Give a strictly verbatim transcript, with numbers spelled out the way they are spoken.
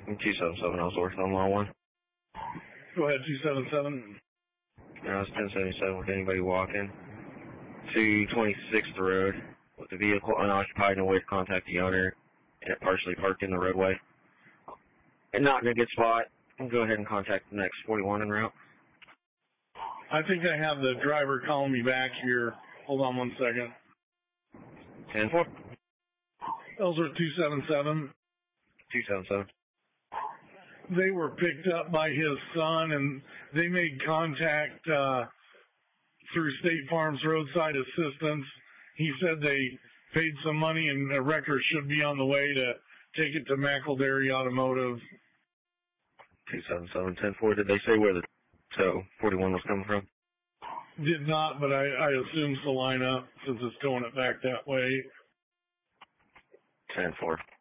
two seven seven, Ellsworth on line one. Go ahead, two seven seven. I was ten seventy-seven with anybody walking to twenty-sixth Road with the vehicle unoccupied and a way to contact the owner and it partially parked in the roadway. And not in a good spot. Go ahead and contact the next forty-one en route. I think I have the driver calling me back here. Hold on one second. ten four. Ellsworth two seven seven. two seven seven. They were picked up by his son, and they made contact uh, through State Farm's roadside assistance. He said they paid some money, and a wrecker should be on the way to take it to McElderry Automotive. two seven seven, ten four. Did they say where the tow forty-one was coming from? Did not, but I, I assume Salina, since it's towing it back that way. ten four.